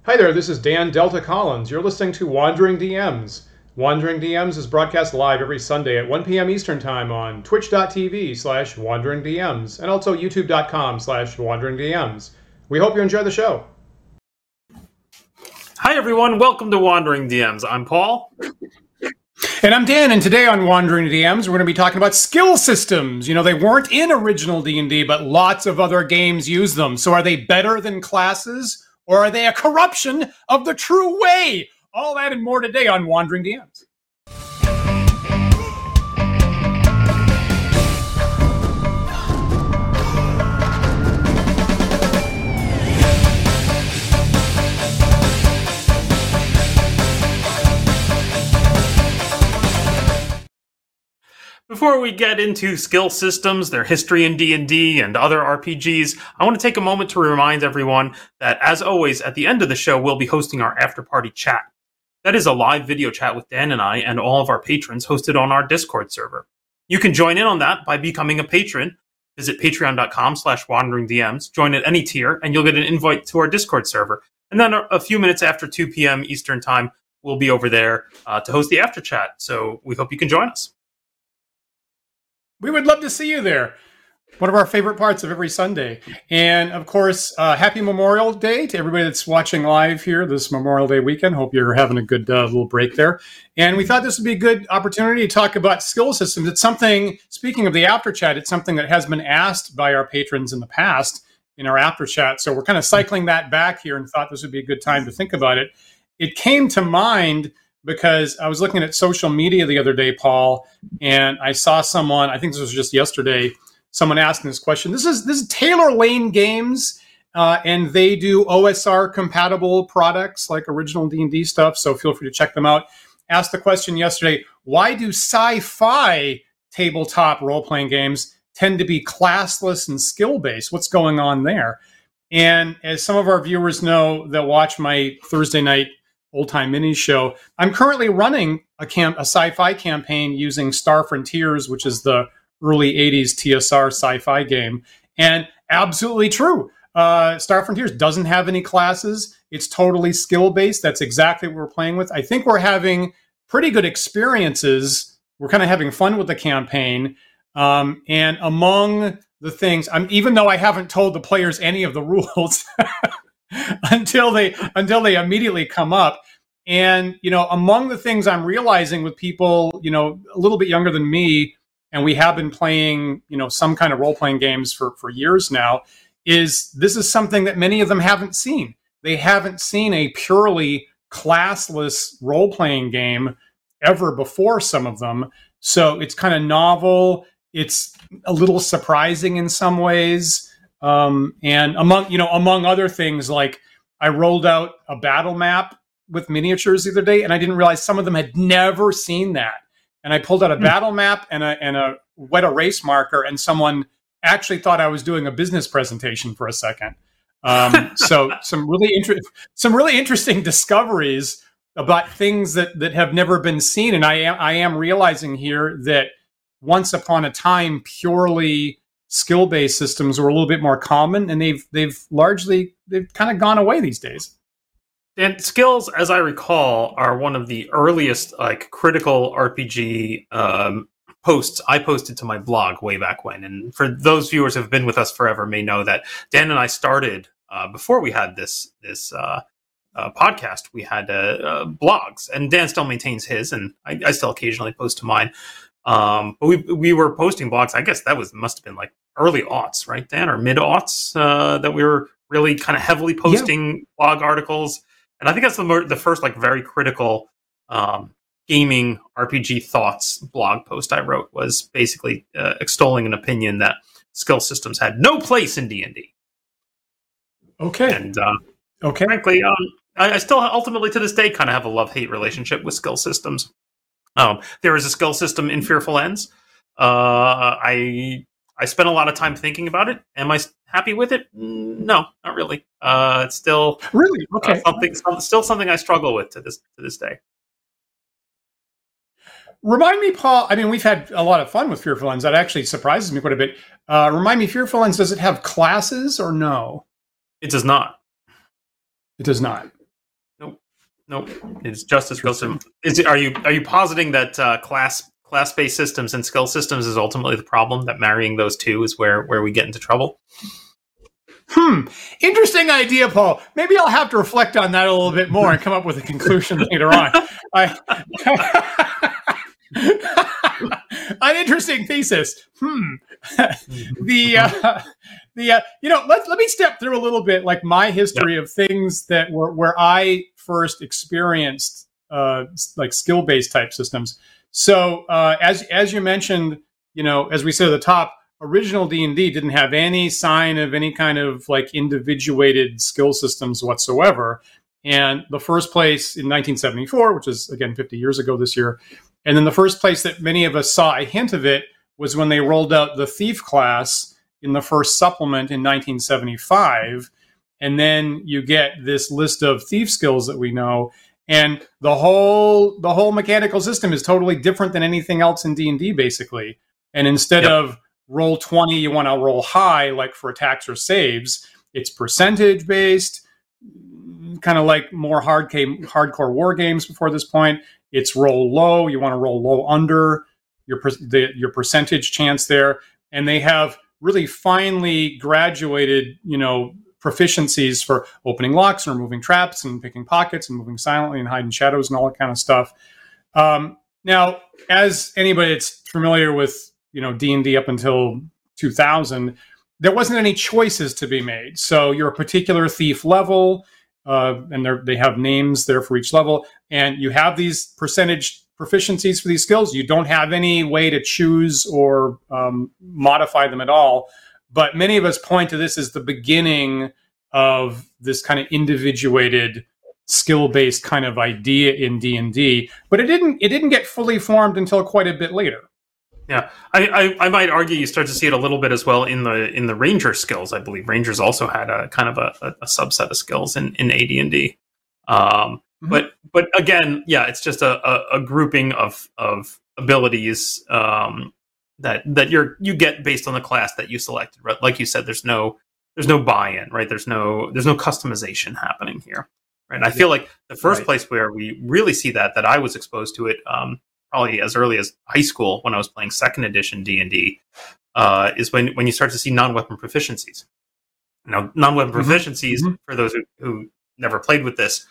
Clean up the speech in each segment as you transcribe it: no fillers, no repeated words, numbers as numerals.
Hi there, this is Dan Delta Collins. You're listening to Wandering DMs. Wandering DMs is broadcast live every Sunday at 1 p.m. Eastern Time on twitch.tv/wanderingdms and also youtube.com/wanderingdms. We hope you enjoy the show. Hi everyone, welcome to Wandering DMs. I'm Paul. And I'm Dan, and today on Wandering DMs, we're going to be talking about skill systems. You know, they weren't in original D&D, but lots of other games use them. So are they better than classes, or are they a corruption of the true way? All that and more today on Wandering DMs. Before we get into skill systems, their history in D&D and other RPGs, I want to take a moment to remind everyone that, as always, at the end of the show, we'll be hosting our after-party chat. That is a live video chat with Dan and I and all of our patrons hosted on our Discord server. You can join in on that by becoming a patron. Visit patreon.com/wanderingdms, join at any tier, and you'll get an invite to our Discord server. And then a few minutes after 2 p.m. Eastern Time, we'll be over there to host the after chat. So we hope you can join us. We would love to see you there. One of our favorite parts of every Sunday. And of course, happy Memorial Day to everybody that's watching live here this Memorial Day weekend. Hope you're having a good little break there. And we thought this would be a good opportunity to talk about skill systems. It's something, speaking of the after chat, it's something that has been asked by our patrons in the past in our after chat. So we're kind of cycling that back here and thought this would be a good time to think about it. It came to mind because I was looking at social media the other day, Paul, and I saw someone, I think this was just yesterday, someone asking this question. This is Taylor Lane Games, and they do OSR compatible products like original D&D stuff, so feel free to check them out. Asked the question yesterday, why do sci-fi tabletop role-playing games tend to be classless and skill-based? What's going on there? And as some of our viewers know that watch my Thursday night Old Time Minis show, I'm currently running a sci-fi campaign using Star Frontiers, which is the early 80s TSR sci-fi game. And absolutely true. Star Frontiers doesn't have any classes. It's totally skill-based. That's exactly what we're playing with. I think we're having pretty good experiences. We're kind of having fun with the campaign. And among the things, even though I haven't told the players any of the rules until they immediately come up. And, you know, among the things I'm realizing with people, you know, a little bit younger than me, and we have been playing, you know, some kind of role-playing games for years now, is this is something that many of them haven't seen. They haven't seen a purely classless role-playing game ever before, some of them. So it's kind of novel. It's a little surprising in some ways. And among other things, like I rolled out a battle map with miniatures the other day, and I didn't realize some of them had never seen that. And I pulled out a battle map and a wet erase marker, and someone actually thought I was doing a business presentation for a second. So some really interesting discoveries about things that have never been seen. And I am realizing here that once upon a time, purely skill-based systems were a little bit more common, and they've kind of gone away these days. And skills, as I recall, are one of the earliest critical RPG posts I posted to my blog way back when. And for those viewers who have been with us forever may know that Dan and I started before we had this podcast. We had blogs, and Dan still maintains his, and I still occasionally post to mine. But we were posting blogs. I guess that must have been like early aughts, right, Dan, or mid aughts that we were really kind of heavily posting blog articles. And I think that's the first like very critical gaming RPG thoughts blog post I wrote, was basically extolling an opinion that skill systems had no place in D&D. Okay. And frankly, I still ultimately to this day kind of have a love-hate relationship with skill systems. There is a skill system in Fearful Ends. I spent a lot of time thinking about it. Am I happy with it? No, not really. It's still really okay. Something I struggle with to this day. Remind me, Paul. I mean, we've had a lot of fun with Fearful Ends. That actually surprises me quite a bit. Remind me, Fearful Ends, does it have classes or no? It does not. It does not. Nope. It's just a skill system. Are you positing that class-based systems and skill systems is ultimately the problem, that marrying those two is where we get into trouble? Interesting idea, Paul. Maybe I'll have to reflect on that a little bit more and come up with a conclusion later on. An interesting thesis. Let me step through a little bit, like my history of things that were where I first experienced like skill-based type systems. So as you mentioned, as we said at the top, original D&D didn't have any sign of any kind of like individuated skill systems whatsoever. And the first place in 1974, which is again 50 years ago this year, and then the first place that many of us saw a hint of it was when they rolled out the Thief class in the first supplement in 1975. And then you get this list of thief skills that we know, and the whole mechanical system is totally different than anything else in D&D, basically. And instead of roll 20, you want to roll high, like for attacks or saves. It's percentage based, kind of like more hardcore war games before this point. It's roll low. You want to roll low under your percentage chance there. And they have really finely graduated, proficiencies for opening locks and removing traps and picking pockets and moving silently and hiding shadows and all that kind of stuff. Now, as anybody that's familiar with, D&D up until 2000, there wasn't any choices to be made. So you're a particular thief level, and they have names there for each level, and you have these percentage proficiencies for these skills. You don't have any way to choose or modify them at all. But many of us point to this as the beginning of this kind of individuated, skill-based kind of idea in D&D. But it didn't get fully formed until quite a bit later. Yeah, I might argue you start to see it a little bit as well in the Ranger skills. I believe Rangers also had a kind of a subset of skills in AD&D. But again, it's just a grouping of abilities that you get based on the class that you selected. Right? Like you said, there's no buy-in, right? There's no customization happening here, right? And I feel like the first place where we really see that I was exposed to it, probably as early as high school when I was playing 2nd edition D&D, is when you start to see non-weapon proficiencies. Now, non-weapon proficiencies, for those who never played with this,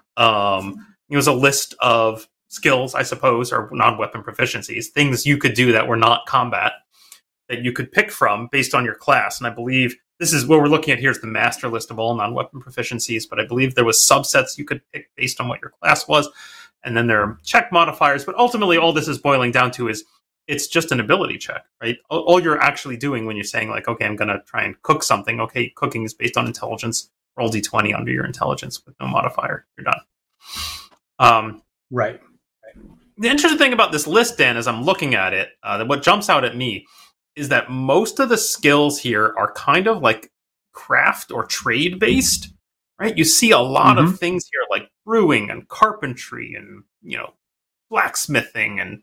it was a list of skills, I suppose, or non-weapon proficiencies, things you could do that were not combat, that you could pick from based on your class. And I believe this is what we're looking at here is the master list of all non-weapon proficiencies, but I believe there was subsets you could pick based on what your class was. And then there are check modifiers, but ultimately all this is boiling down to is it's just an ability check, right? All you're actually doing when you're saying like, okay, I'm going to try and cook something. Okay, cooking is based on intelligence. Roll D20 under your intelligence with no modifier. You're done. Right. The interesting thing about this list, Dan, as I'm looking at it, what jumps out at me is that most of the skills here are kind of like craft or trade based, right? You see a lot of things here like brewing and carpentry and, blacksmithing and,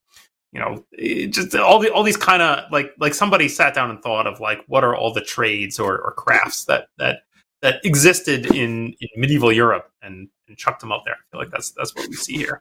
just all these kind of like somebody sat down and thought of like, what are all the trades or crafts that existed in medieval Europe and chucked them up there. I feel like that's what we see here.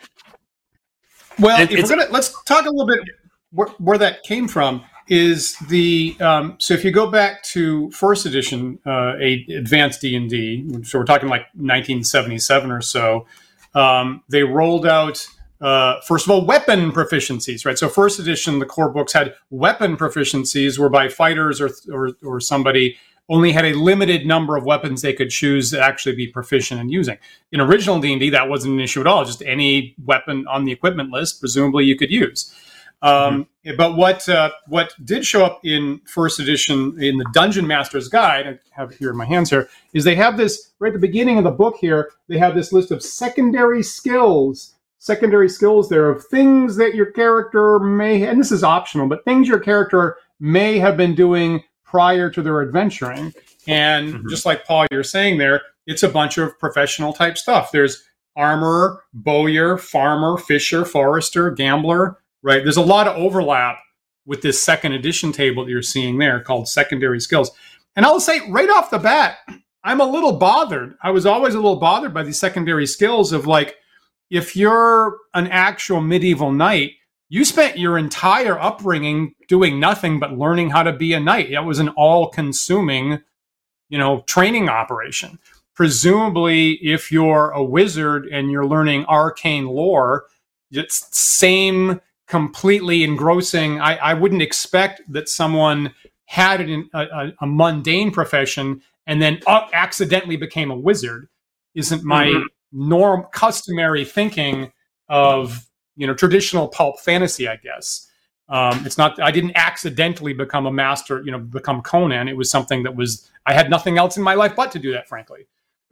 Well, let's talk a little bit where that came from. Is the so if you go back to first edition, advanced D&D, so we're talking like 1977 or so, they rolled out first of all weapon proficiencies, right? So first edition, the core books had weapon proficiencies, whereby fighters or somebody only had a limited number of weapons they could choose to actually be proficient in using. In original D&D, that wasn't an issue at all. Just any weapon on the equipment list, presumably you could use. But what did show up in first edition in the Dungeon Master's Guide, I have it here in my hands here, is they have this, right at the beginning of the book here, they have this list of secondary skills there of things that your character may, and this is optional, but things your character may have been doing prior to their adventuring. And just like Paul, you're saying there, it's a bunch of professional type stuff. There's armorer, bowyer, farmer, fisher, forester, gambler, right? There's a lot of overlap with this second edition table that you're seeing there called secondary skills. And I'll say right off the bat, I'm a little bothered. I was always a little bothered by these secondary skills of like, if you're an actual medieval knight, you spent your entire upbringing doing nothing but learning how to be a knight. That was an all-consuming, training operation. Presumably, if you're a wizard and you're learning arcane lore, it's same completely engrossing. I wouldn't expect that someone had a mundane profession and then accidentally became a wizard. Isn't my customary thinking of traditional pulp fantasy, I guess. It's not. I didn't accidentally become a master. Become Conan. It was something that I had nothing else in my life but to do that, frankly.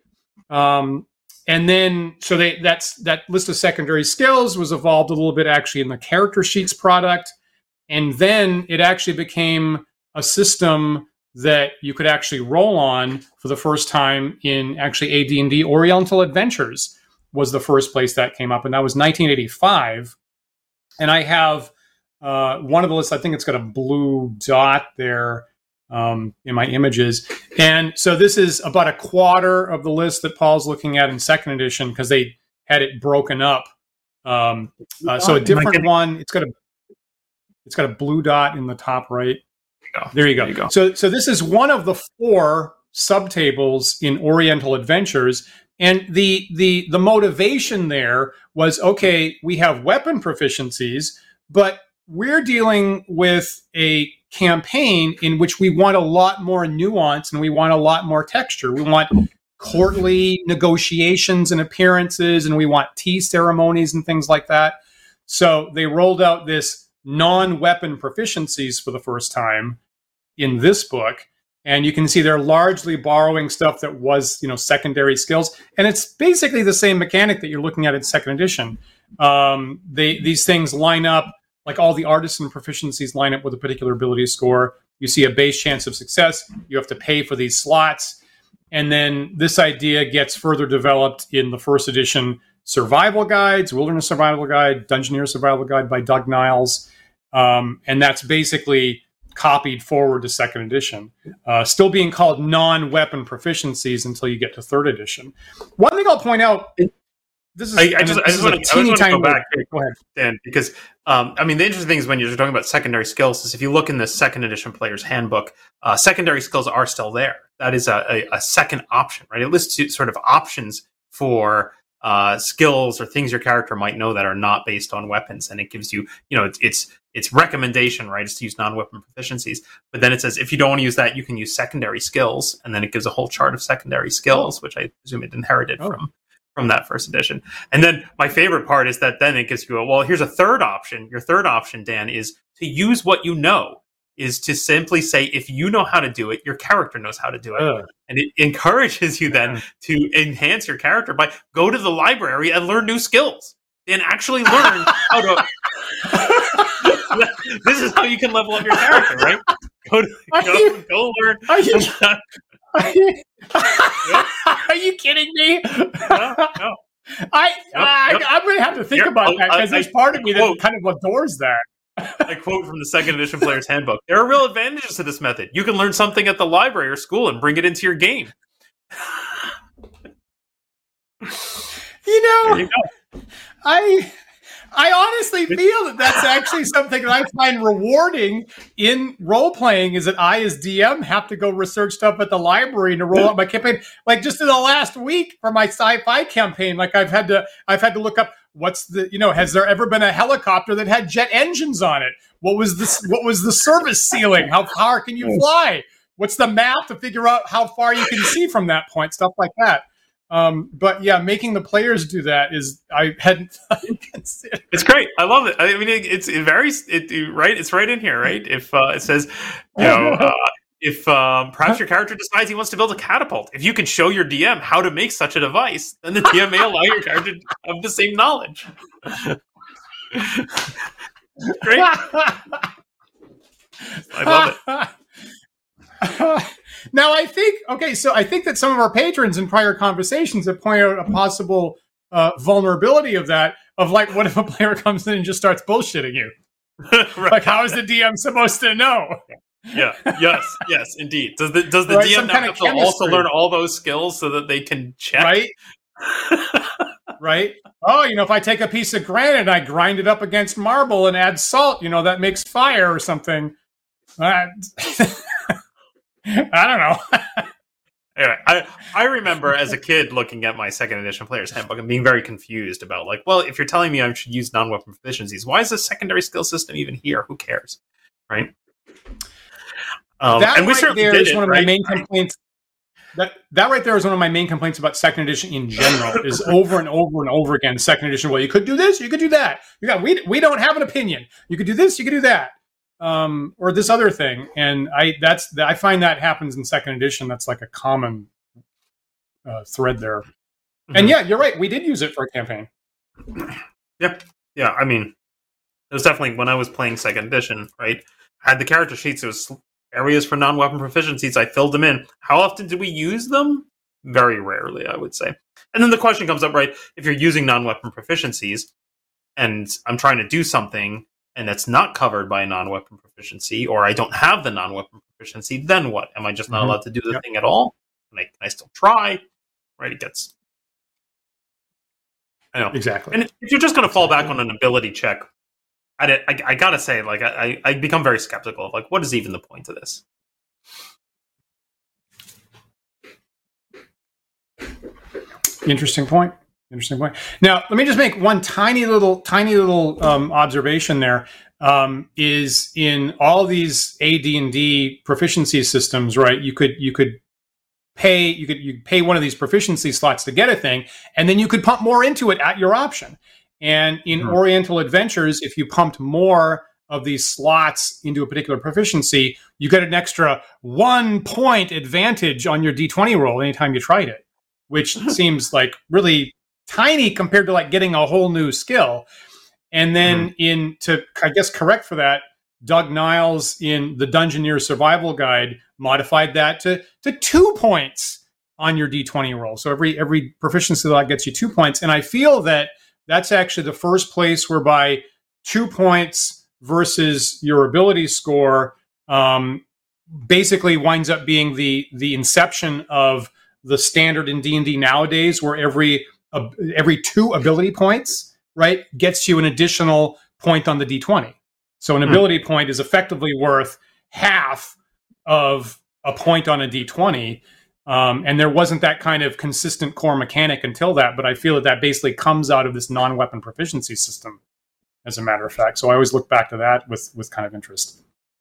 And then, so that list of secondary skills was evolved a little bit actually in the Character Sheets product. And then it actually became a system that you could actually roll on for the first time in actually AD&D. Oriental Adventures was the first place that came up, and that was 1985. And I have one of the lists, I think it's got a blue dot there in my images. And so this is about a quarter of the list that Paul's looking at in second edition, because they had it broken up. So a different one, it's got a blue dot in the top right. There you go. So this is one of the 4 subtables in Oriental Adventures. And the motivation there was, okay, we have weapon proficiencies, but we're dealing with a campaign in which we want a lot more nuance and we want a lot more texture. We want courtly negotiations and appearances, and we want tea ceremonies and things like that. So they rolled out this non-weapon proficiencies for the first time in this book. And you can see they're largely borrowing stuff that was, secondary skills. And it's basically the same mechanic that you're looking at in second edition. These things line up, like all the artisan proficiencies line up with a particular ability score. You see a base chance of success. You have to pay for these slots. And then this idea gets further developed in the first edition survival guides, Wilderness Survival Guide, Dungeoneer Survival Guide by Doug Niles. And that's basically copied forward to second edition, still being called non-weapon proficiencies until you get to third edition. One thing I'll point out, this is I just want to go back. Go ahead, Dan, because the interesting thing is when you're talking about secondary skills is if you look in the second edition player's handbook, secondary skills are still there. That is a second option, right? It lists sort of options for skills or things your character might know that are not based on weapons, and it gives you, its recommendation, right, is to use non-weapon proficiencies. But then it says if you don't want to use that, you can use secondary skills, and then it gives a whole chart of secondary skills, which I presume it inherited from that first edition. And then my favorite part is that then it gives you here's a third option. Your third option, Dan, is to use what you know, is to simply say, if you know how to do it, your character knows how to do it. And it encourages you then to enhance your character by go to the library and learn new skills and actually learn how to... This is how you can level up your character, right? Go learn. Are you kidding me? No. I'm going to have to think about that, because there's part of me that kind of adores that. I quote from the second edition player's handbook. There are real advantages to this method. You can learn something at the library or school and bring it into your game. There you go. I honestly feel that that's actually something that I find rewarding in role-playing, is that I, as DM, have to go research stuff at the library to roll out my campaign. Like just in the last week for my sci-fi campaign, like I've had to look up has there ever been a helicopter that had jet engines on it? What was the service ceiling? How far can you fly? What's the map to figure out how far you can see from that point? Stuff like that. But yeah, making the players do that I hadn't considered. It's great. I love it. I mean, right. It's right in here, right? If it says, if perhaps your character decides he wants to build a catapult, if you can show your DM how to make such a device, then the DM may allow your character to have the same knowledge. Great. I love it. Now, I think that some of our patrons in prior conversations have pointed out a possible vulnerability of that, of like, what if a player comes in and just starts bullshitting you? Right. Like, how is the DM supposed to know? Yeah. Yes. Indeed. Does the Right, DM some now kind of have to also chemistry. learn all those skills so that they can check? Right? Right? Oh, if I take a piece of granite and I grind it up against marble and add salt, that makes fire or something. I don't know. Anyway, I remember as a kid looking at my second edition player's handbook and being very confused about, like, well, if you're telling me I should use non-weapon proficiencies, why is the secondary skill system even here? Who cares? Right? That and we right certainly there did is it, one of right? my main complaints. That right there is one of my main complaints about second edition in general. Is over and over and over again. Second edition, well, you could do this, you could do that. We don't have an opinion. You could do this, you could do that, or this other thing. And I find that happens in second edition. That's like a common thread there. Mm-hmm. And yeah, you're right. We did use it for a campaign. Yeah. I mean, it was definitely when I was playing second edition. Right, I had the character sheets. It was areas for non-weapon proficiencies, I filled them in. How often did we use them? Very rarely, I would say. And then the question comes up, right? If you're using non-weapon proficiencies, and I'm trying to do something, and it's not covered by a non-weapon proficiency, or I don't have the non-weapon proficiency, then what? Am I just not allowed to do the thing at all? Can I still try? Right? It gets... I know. Exactly. And if you're just going to fall back on an ability check, I gotta say, like, I become very skeptical of, like, what is even the point of this? Interesting point. Now, let me just make one tiny little observation. There is in all these AD&D proficiency systems, right? You could pay one of these proficiency slots to get a thing, and then you could pump more into it at your option. And in Oriental Adventures, if you pumped more of these slots into a particular proficiency, you get an extra 1 point advantage on your D20 roll anytime you tried it, which seems like really tiny compared to like getting a whole new skill. And then to correct for that, Doug Niles in the Dungeoneer Survival Guide modified that to 2 points on your D20 roll. So every proficiency log gets you 2 points. And I feel that that's actually the first place whereby 2 points versus your ability score basically winds up being the inception of the standard in D&D nowadays, where every 2 ability points, right, gets you an additional point on the D20. So an ability point is effectively worth half of a point on a D20. And there wasn't that kind of consistent core mechanic until that, but I feel that basically comes out of this non-weapon proficiency system, as a matter of fact. So I always look back to that with kind of interest.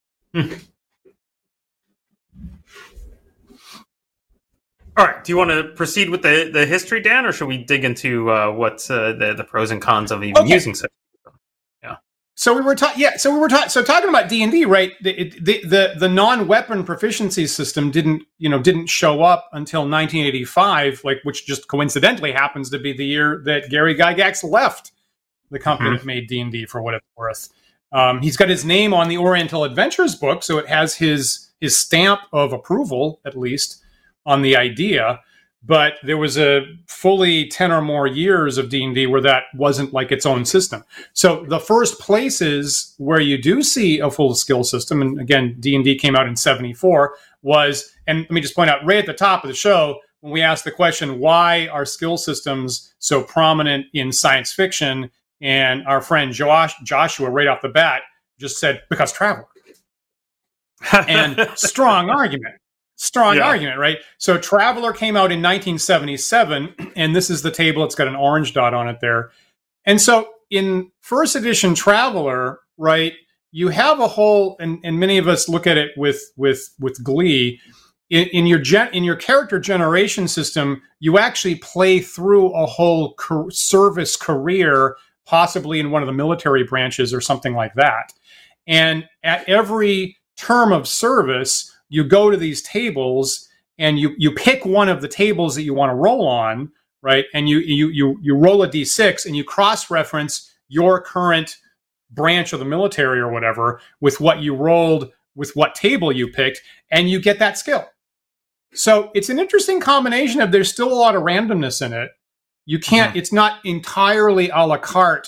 All right. Do you want to proceed with the history, Dan, or should we dig into what's the pros and cons of even using such? So we were talking about D&D, right? The non-weapon proficiency system didn't show up until 1985, which just coincidentally happens to be the year that Gary Gygax left the company that made D&D, for what it's worth. He's got his name on the Oriental Adventures book, so it has his stamp of approval, at least, on the idea. But there was a fully 10 or more years of D&D where that wasn't like its own system. So the first places where you do see a full skill system, and again, D&D came out in 1974, and let me just point out right at the top of the show, when we asked the question, why are skill systems so prominent in science fiction? And our friend Joshua, right off the bat, just said, because Traveler. And strong argument. Argument, right? So Traveler came out in 1977, and this is the table. It's got an orange dot on it there. And so in first edition Traveler, right, you have a whole, and many of us look at it with glee. In your character generation system, you actually play through a whole service career, possibly in one of the military branches or something like that. And at every term of service, you go to these tables and you pick one of the tables that you want to roll on, right? And you roll a d6 and you cross-reference your current branch of the military or whatever with what you rolled with what table you picked, and you get that skill. So it's an interesting combination of, there's still a lot of randomness in it. You can't, it's not entirely a la carte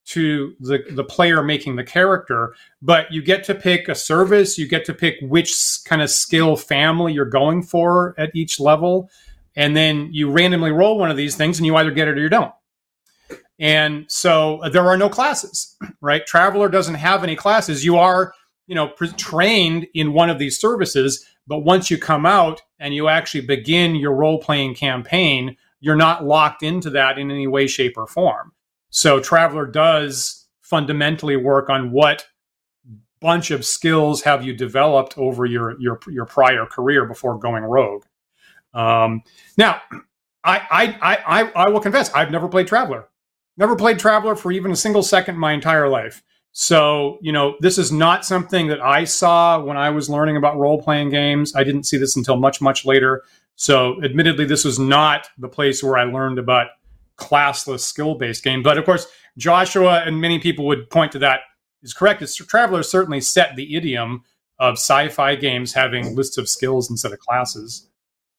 to the player making the character, but you get to pick a service, you get to pick which kind of skill family you're going for at each level, and then you randomly roll one of these things and you either get it or you don't. And so there are no classes, right? Traveler doesn't have any classes. You are, trained in one of these services, but once you come out and you actually begin your role-playing campaign, you're not locked into that in any way, shape, or form. So Traveler does fundamentally work on what bunch of skills have you developed over your prior career before going rogue. Now, I will confess, I've never played Traveler. Never played Traveler for even a single second in my entire life. So, this is not something that I saw when I was learning about role-playing games. I didn't see this until much, much later. So, admittedly, this was not the place where I learned about classless skill-based game. But of course, Joshua and many people would point to that is correct. Traveler certainly set the idiom of sci-fi games having lists of skills instead of classes.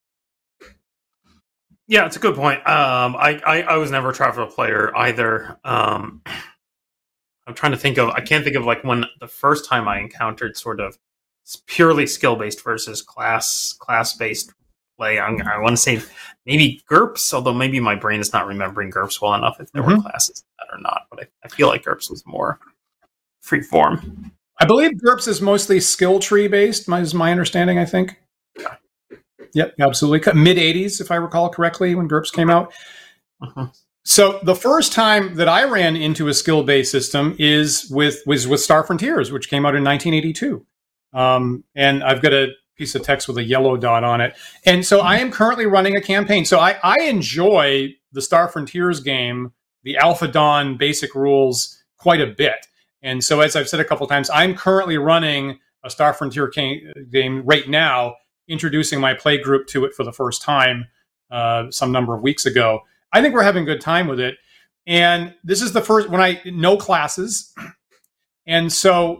Yeah, it's a good point. I was never a Traveler player either. I'm trying to think of, I can't think of like when the first time I encountered sort of purely skill-based versus class-based play. I want to say maybe GURPS, although maybe my brain is not remembering GURPS well enough if there were classes that or not. But I feel like GURPS was more free form. I believe GURPS is mostly skill tree based, is my understanding, I think. Yeah. Yep, absolutely. Mid-'80s, if I recall correctly, when GURPS came out. So the first time that I ran into a skill-based system was with Star Frontiers, which came out in 1982. And I've got a piece of text with a yellow dot on it. And so I am currently running a campaign. So I enjoy the Star Frontiers game, the Alpha Dawn basic rules, quite a bit. And so as I've said a couple of times, I'm currently running a Star Frontier game right now, introducing my play group to it for the first time some number of weeks ago. I think we're having a good time with it. And this is the first, no classes. And so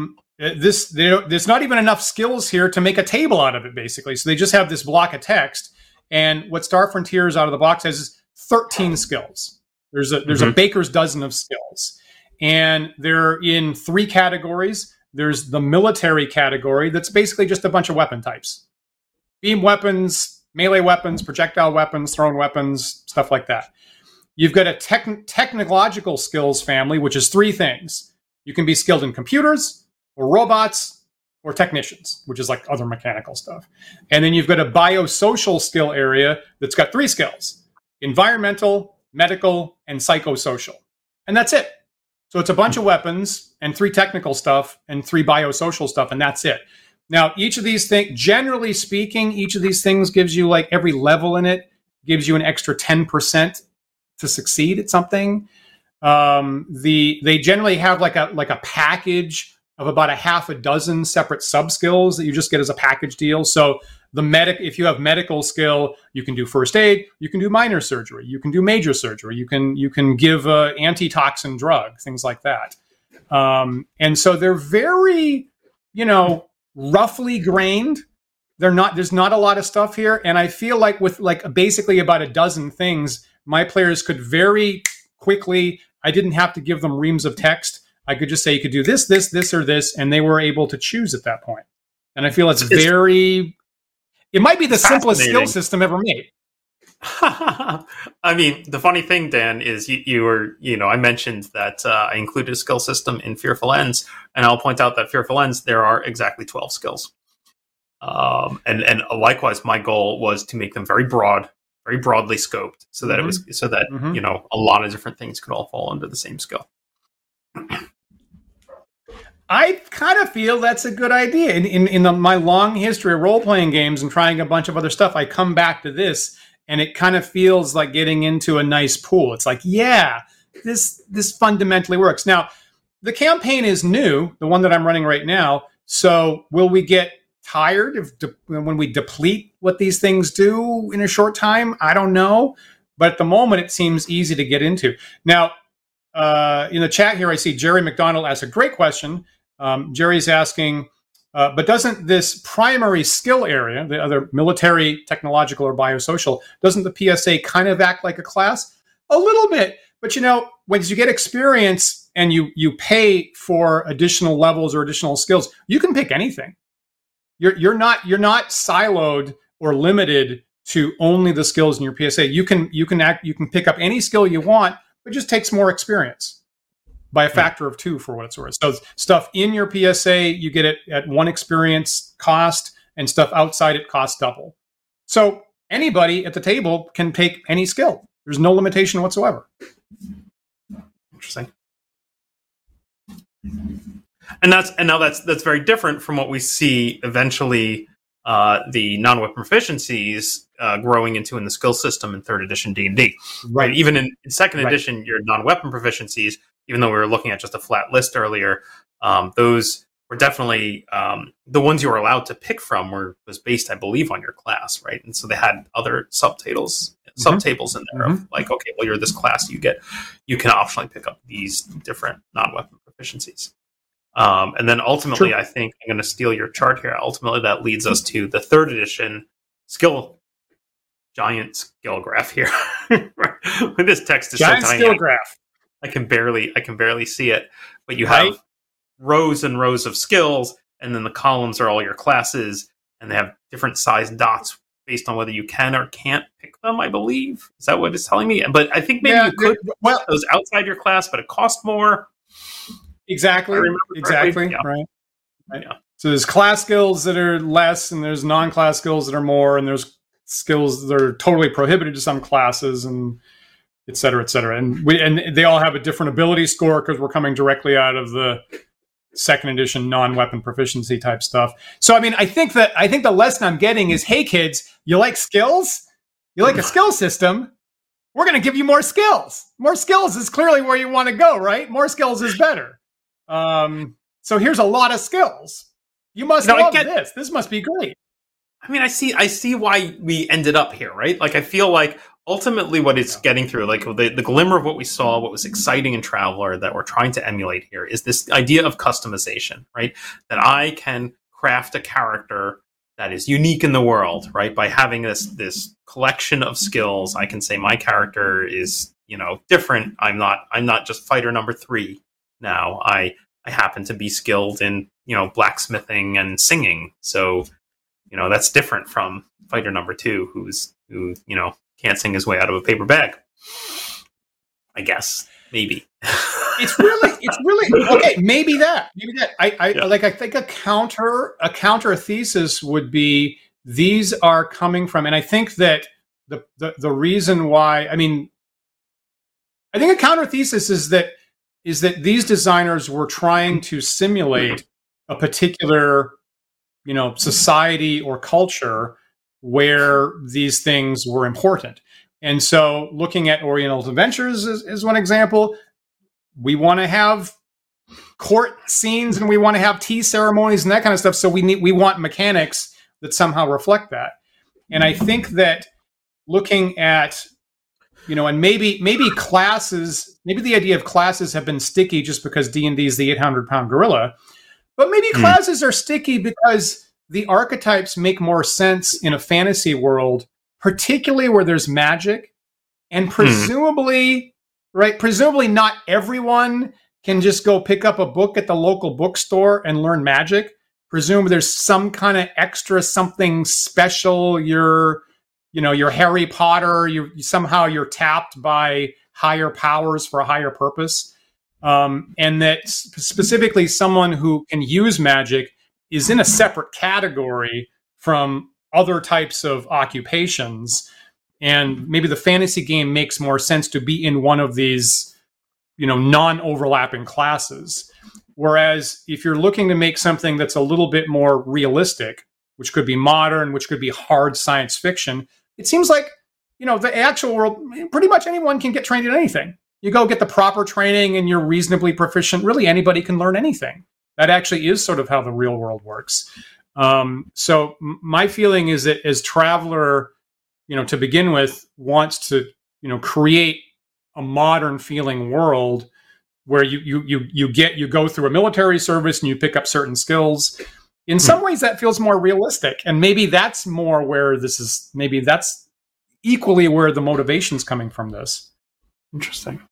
there's not even enough skills here to make a table out of it, basically. So they just have this block of text. And what Star Frontiers out of the box has is 13 skills. There's a baker's dozen of skills. And they're in 3 categories. There's the military category that's basically just a bunch of weapon types. Beam weapons, melee weapons, projectile weapons, thrown weapons, stuff like that. You've got a technological skills family, which is 3 things. You can be skilled in computers, or robots, or technicians, which is like other mechanical stuff. And then you've got a biosocial skill area that's got 3 skills: environmental, medical, and psychosocial. And that's it. So it's a bunch of weapons and 3 technical stuff and 3 biosocial stuff, and that's it. Now, each of these things, generally speaking, each of these things gives you, like, every level in it gives you an extra 10% to succeed at something. They generally have like a package of about a half a dozen separate sub skills that you just get as a package deal. So if you have medical skill, you can do first aid, you can do minor surgery, you can do major surgery, you can give a antitoxin drug, things like that. And so they're very, roughly grained. There's not a lot of stuff here. And I feel like with like basically about a dozen things, my players could very quickly, I didn't have to give them reams of text. I could just say, you could do this, this, this, or this, and they were able to choose at that point. And I feel it might be the simplest skill system ever made. I mean, the funny thing, Dan, is I mentioned that I included a skill system in Fearful Ends, and I'll point out that Fearful Ends, there are exactly 12 skills. And likewise, my goal was to make them very broadly scoped, so that a lot of different things could all fall under the same skill. I kind of feel that's a good idea. In my long history of role-playing games and trying a bunch of other stuff, I come back to this, and it kind of feels like getting into a nice pool. It's like, yeah, this fundamentally works. Now, the campaign is new, the one that I'm running right now, so will we get tired when we deplete what these things do in a short time? I don't know. But at the moment, it seems easy to get into. Now, in the chat here, I see Jerry McDonald asked a great question. Jerry's asking, but doesn't this primary skill area, the other military, technological, or biosocial, doesn't the PSA kind of act like a class? A little bit. But, once you get experience and you pay for additional levels or additional skills, you can pick anything. You're not siloed or limited to only the skills in your PSA. You can pick up any skill you want, but it just takes more experience by a factor of 2 for what it's worth. So stuff in your PSA, you get it at 1 experience cost, and stuff outside it costs double. So anybody at the table can take any skill. There's no limitation whatsoever. Interesting. And that's very different from what we see eventually the non-weapon proficiencies growing into in the skill system in 3rd edition D&D. Right. Even in 2nd edition, your non-weapon proficiencies, even though we were looking at just a flat list earlier, those were definitely the ones you were allowed to pick from was based, I believe, on your class, right? And so they had other subtables in there of like, okay, well, you're this class, you can optionally pick up these different non-weapon proficiencies. And then ultimately, I think I'm going to steal your chart here. Ultimately, that leads us to the 3rd edition giant skill graph here. This text is giant so tiny. Skill graph. I can barely see it, but you have rows and rows of skills, and then the columns are all your classes, and they have different size dots based on whether you can or can't pick them, I believe. Is that what it's telling me? But I think maybe you could put those outside your class, but it costs more. Exactly. Yeah. Right. Yeah. So there's class skills that are less, and there's non-class skills that are more, and there's skills that are totally prohibited to some classes, and et cetera, et cetera. And they all have a different ability score because we're coming directly out of the 2nd edition non-weapon proficiency type stuff. So, I mean, I think the lesson I'm getting is, hey, kids, you like skills? You like a skill system? We're going to give you more skills. More skills is clearly where you want to go, right? More skills is better. So here's a lot of skills. You must love this. This must be great. I mean, I see why we ended up here, right? Like, I feel like ultimately what it's getting through, like the glimmer of what we saw, what was exciting in Traveller that we're trying to emulate here is this idea of customization, right? That I can craft a character that is unique in the world, right? By having this collection of skills, I can say my character is, different. I'm not just fighter number 3 now. I happen to be skilled in, blacksmithing and singing. So, that's different from fighter number 2 who can't sing his way out of a paper bag. I guess. Maybe. It's really okay. Maybe that. I think a counter thesis would be these are coming from, and I think that the reason why, I think a counter thesis is that these designers were trying to simulate a particular, society or culture where these things were important. And so looking at Oriental Adventures is one example. We want to have court scenes and we want to have tea ceremonies and that kind of stuff. So we want mechanics that somehow reflect that. And I think that looking at, and maybe classes, maybe the idea of classes have been sticky just because D&D is the 800-pound gorilla, but maybe classes are sticky because the archetypes make more sense in a fantasy world, particularly where there's magic, and presumably not everyone can just go pick up a book at the local bookstore and learn magic. Presumably there's some kind of extra something special. You're Harry Potter. You're tapped by higher powers for a higher purpose, and that specifically someone who can use magic is in a separate category from other types of occupations. And maybe the fantasy game makes more sense to be in one of these, non-overlapping classes. Whereas if you're looking to make something that's a little bit more realistic, which could be modern, which could be hard science fiction, it seems like, the actual world, pretty much anyone can get trained in anything. You go get the proper training and you're reasonably proficient. Really, anybody can learn anything. That actually is sort of how the real world works. So my feeling is that as Traveller, to begin with, wants to, create a modern feeling world where you go through a military service and you pick up certain skills. In some ways that feels more realistic. And maybe that's more where that's equally where the motivation's coming from this. Interesting.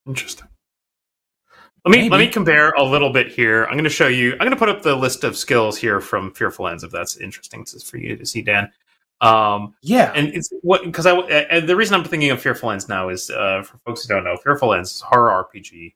Let me compare a little bit here. I'm going to show you. I'm going to put up the list of skills here from Fearful Ends, if that's interesting for you to see, Dan. Yeah, and it's because the reason I'm thinking of Fearful Ends now is for folks who don't know, Fearful Ends is a horror RPG,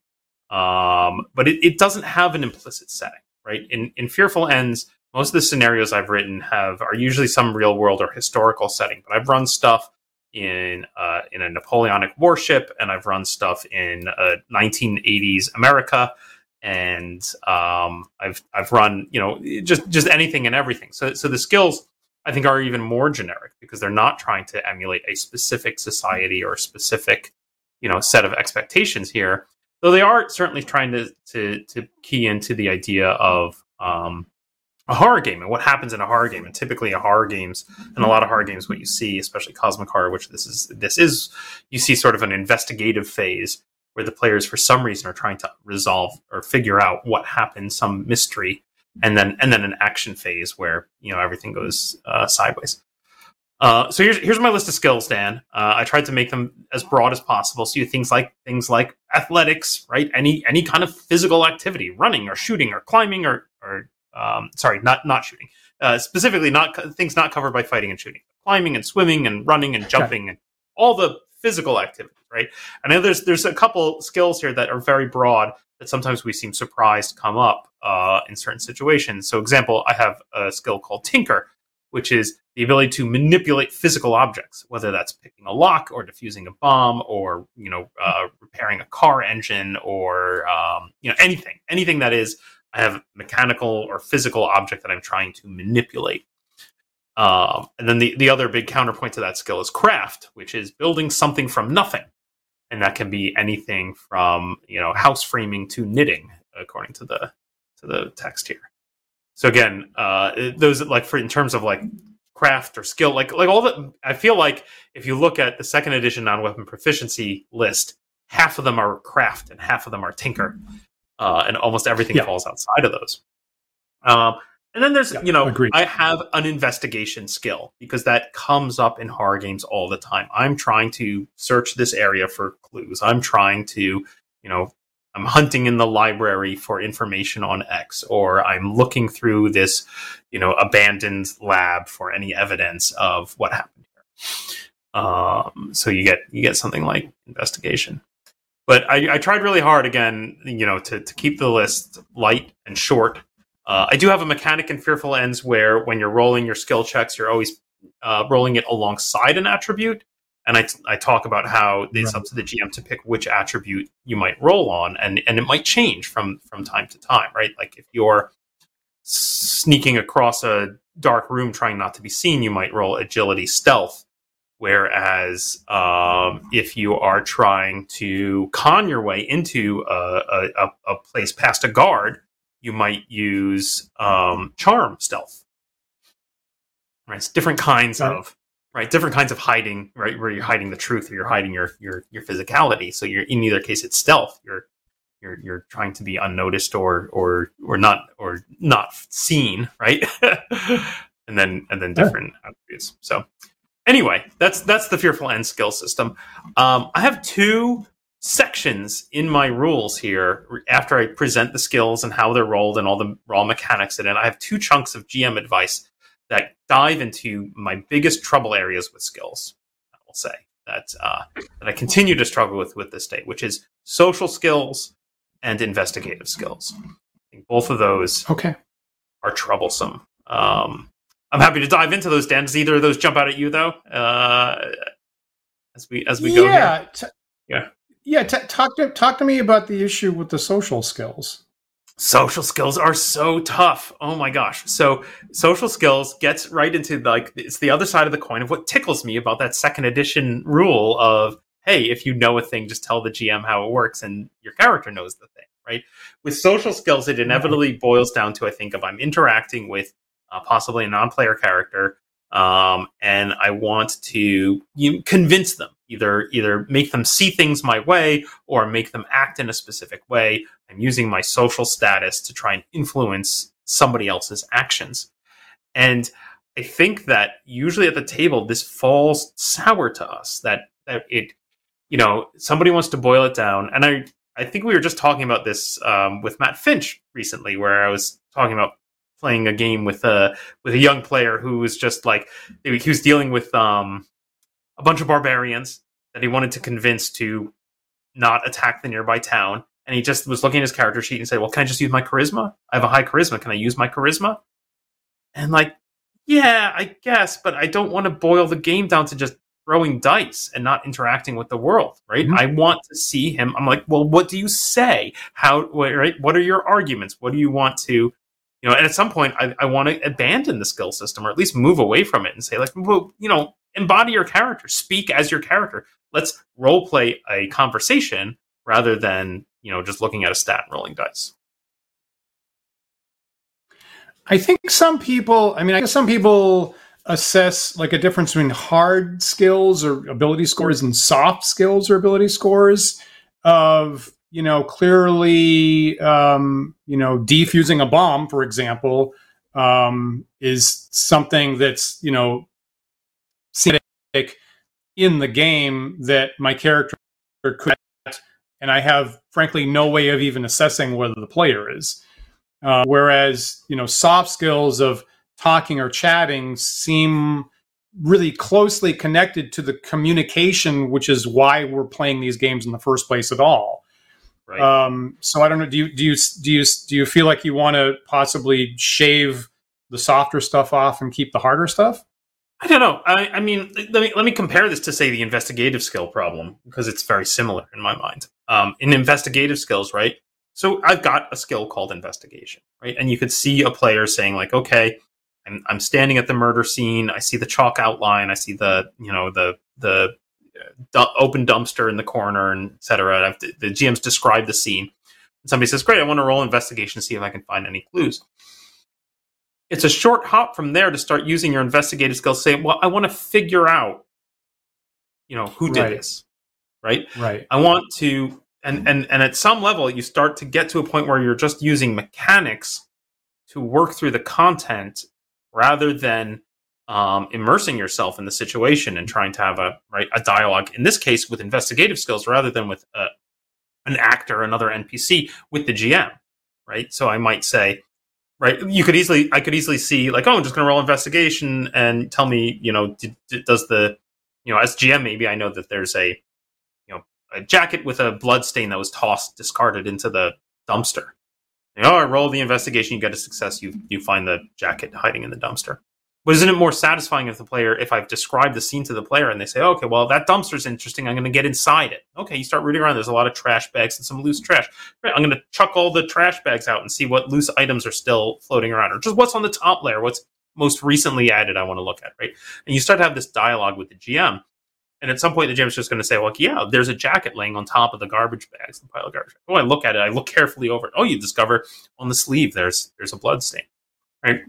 but it doesn't have an implicit setting, right? In Fearful Ends, most of the scenarios I've written are usually some real world or historical setting, but I've run stuff in a Napoleonic warship, and I've run stuff in 1980s America, and I've run just anything and everything. So the skills I think are even more generic because they're not trying to emulate a specific society or a specific set of expectations here, though they are certainly trying to key into the idea of a horror game and what happens in a horror game. And typically a lot of horror games, what you see, especially Cosmic Horror, which this is, you see sort of an investigative phase where the players for some reason are trying to resolve or figure out what happened, some mystery, and then an action phase where everything goes sideways. So here's my list of skills, Dan. I tried to make them as broad as possible. So you things like athletics, right? Any kind of physical activity, running or shooting or climbing or not shooting. Specifically, things not covered by fighting and shooting, climbing and swimming and running and jumping and all the physical activities, right? I know there's a couple skills here that are very broad that sometimes we seem surprised come up in certain situations. So, example, I have a skill called Tinker, which is the ability to manipulate physical objects, whether that's picking a lock or defusing a bomb or repairing a car engine or anything that is. I have mechanical or physical object that I'm trying to manipulate. And then the other big counterpoint to that skill is craft, which is building something from nothing. And that can be anything from, house framing to knitting, according to the text here. So again, those in terms of craft or skill, like all that, I feel like if you look at the second edition non-weapon proficiency list, half of them are craft and half of them are tinker. And almost everything falls outside of those. And then there's, agreed. I have an investigation skill because that comes up in horror games all the time. I'm trying to search this area for clues. I'm trying to, I'm hunting in the library for information on X, or I'm looking through this, abandoned lab for any evidence of what happened here. So you get something like investigation. But I tried really hard, again, to keep the list light and short. I do have a mechanic in Fearful Ends where when you're rolling your skill checks, you're always rolling it alongside an attribute. And I talk about how it's up to the GM to pick which attribute you might roll on. And it might change from time to time, right? Like if you're sneaking across a dark room trying not to be seen, you might roll agility stealth. Whereas if you are trying to con your way into a place past a guard, you might use charm stealth. Right, it's different kinds of hiding. Right, where you're hiding the truth or you're hiding your physicality. So you're in either case it's stealth. You're trying to be unnoticed or not seen. Right, and then different attributes. So. Anyway, that's the Fearful Ends skill system. I have two sections in my rules here after I present the skills and how they're rolled and all the raw mechanics in it. I have two chunks of GM advice that dive into my biggest trouble areas with skills. I will say that I continue to struggle with this day, which is social skills and investigative skills. I think both of those are troublesome. I'm happy to dive into those, Dan. Does either of those jump out at you, though? As we go here? Talk to me about the issue with the social skills. Social skills are so tough. Oh my gosh! So social skills gets right into it's the other side of the coin of what tickles me about that second edition rule of, hey, if you know a thing, just tell the GM how it works, and your character knows the thing, right? With social skills, it inevitably boils down to, I think, if I'm interacting with possibly a non-player character, and I want to convince them, either make them see things my way or make them act in a specific way. I'm using my social status to try and influence somebody else's actions. And I think that usually at the table, this falls sour to us, that it somebody wants to boil it down, and I think we were just talking about this with Matt Finch recently, where I was talking about playing a game with a young player who was just like, he was dealing with a bunch of barbarians that he wanted to convince to not attack the nearby town, and he just was looking at his character sheet and said, well, can I just use my charisma? I have a high charisma. Can I use my charisma? And like, yeah, I guess, but I don't want to boil the game down to just throwing dice and not interacting with the world, right? Mm-hmm. I want to see him. I'm like, well, what do you say? Right? What are your arguments? What do you want to, and at some point I want to abandon the skill system, or at least move away from it and say, like, well, embody your character, speak as your character. Let's role play a conversation rather than, just looking at a stat and rolling dice. I think some people assess like a difference between hard skills or ability scores and soft skills or ability scores of, clearly, defusing a bomb, for example, is something that's, in the game that my character could, and I have, frankly, no way of even assessing whether the player is. Whereas, soft skills of talking or chatting seem really closely connected to the communication, which is why we're playing these games in the first place at all. Right. So I don't know. Do you feel like you want to possibly shave the softer stuff off and keep the harder stuff? I don't know. I mean, let me compare this to, say, the investigative skill problem, because it's very similar in my mind. In investigative skills, right? So I've got a skill called investigation, right? And you could see a player saying, like, okay, I'm standing at the murder scene. I see the chalk outline. I see the open dumpster in the corner, and et cetera. The GM's described the scene. And somebody says, great, I want to roll investigation, see if I can find any clues. It's a short hop from there to start using your investigative skills. Say, well, I want to figure out, who did this, right? Right. I want to, and at some level, you start to get to a point where you're just using mechanics to work through the content rather than immersing yourself in the situation and trying to have a dialogue. In this case, with investigative skills, rather than with an actor, another NPC, with the GM, right? So I might say, right, I could easily see, like, oh, I'm just going to roll investigation and tell me, does the, as GM, maybe I know that there's a jacket with a blood stain that was discarded into the dumpster. I roll the investigation, you get a success, you find the jacket hiding in the dumpster. But isn't it more satisfying if I've described the scene to the player and they say, okay, well, that dumpster's interesting, I'm going to get inside it. Okay, you start rooting around, there's a lot of trash bags and some loose trash. Right, I'm going to chuck all the trash bags out and see what loose items are still floating around, or just what's on the top layer, what's most recently added I want to look at, right? And you start to have this dialogue with the GM. And at some point, the GM's just going to say, well, yeah, there's a jacket laying on top of the garbage bags, the pile of garbage bags. Oh, I look at it. I look carefully over it. Oh, you discover on the sleeve there's a blood stain, right?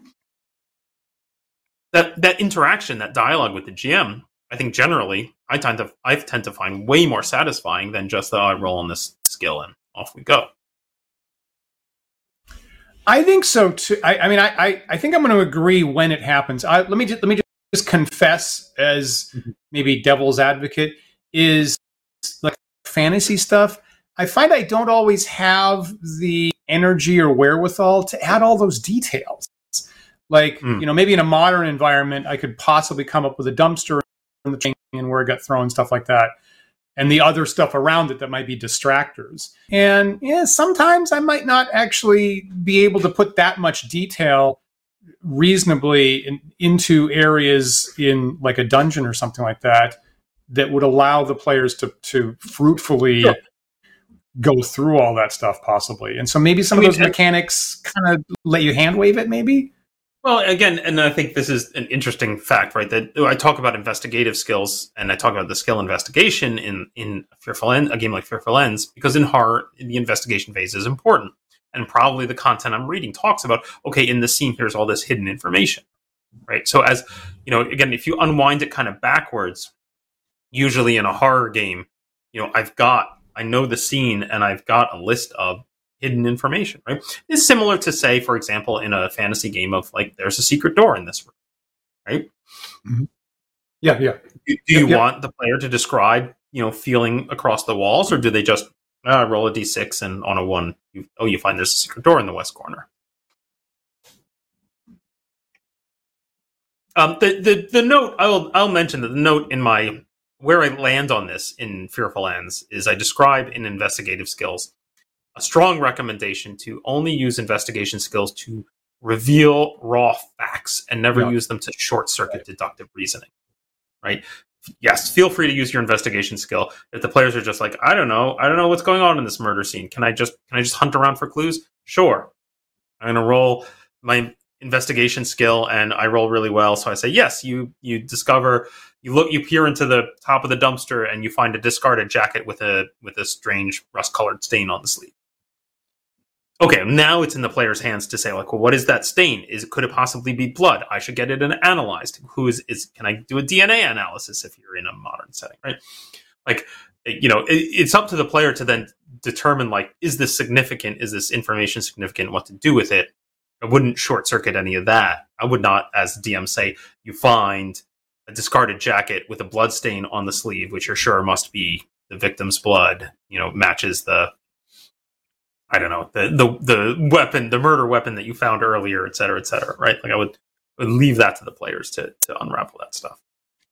That interaction, that dialogue with the GM, I think generally, I tend to find way more satisfying than just, I roll on this skill and off we go. I think so too. I think I'm going to agree when it happens. Let me just confess, as maybe devil's advocate, is like fantasy stuff. I find I don't always have the energy or wherewithal to add all those details. Like, maybe in a modern environment, I could possibly come up with a dumpster and the chain and where it got thrown, stuff like that, and the other stuff around it that might be distractors. And sometimes I might not actually be able to put that much detail reasonably into areas in like a dungeon or something like that would allow the players to fruitfully go through all that stuff possibly. And so maybe some of those mechanics kind of let you hand wave it maybe. Well, again, and I think this is an interesting fact, right? That I talk about investigative skills and I talk about the skill investigation in Fearful End, a game like Fearful Ends, because in horror, the investigation phase is important. And probably the content I'm reading talks about, okay, in this scene, here's all this hidden information, right? So as, again, if you unwind it kind of backwards, usually in a horror game, I know the scene and I've got a list of hidden information, right? It's similar to, say, for example, in a fantasy game of, like, there's a secret door in this room, right? Mm-hmm. Yeah. Do you want the player to describe feeling across the walls, or do they just roll a d6 and on a 1, you find there's a secret door in the west corner? The note, I'll mention that the note in my where I land on this in Fearful Ends is I describe in investigative skills a strong recommendation to only use investigation skills to reveal raw facts and never use them to short circuit deductive reasoning. Right? Yes, feel free to use your investigation skill. If the players are just like, I don't know what's going on in this murder scene. Can I just hunt around for clues? Sure. I'm going to roll my investigation skill, and I roll really well. So I say, yes, you discover, you peer into the top of the dumpster, and you find a discarded jacket with a strange rust-colored stain on the sleeve. Okay, now it's in the player's hands to say, like, well, what is that stain? Could it possibly be blood? I should get it analyzed. Can I do a DNA analysis if you're in a modern setting, right? Like, it's up to the player to then determine, like, is this significant? Is this information significant? What to do with it? I wouldn't short circuit any of that. I would not, as DM, say, you find a discarded jacket with a blood stain on the sleeve, which you're sure must be the victim's blood, matches the weapon, the murder weapon that you found earlier, et cetera, right? Like I would leave that to the players to unravel that stuff.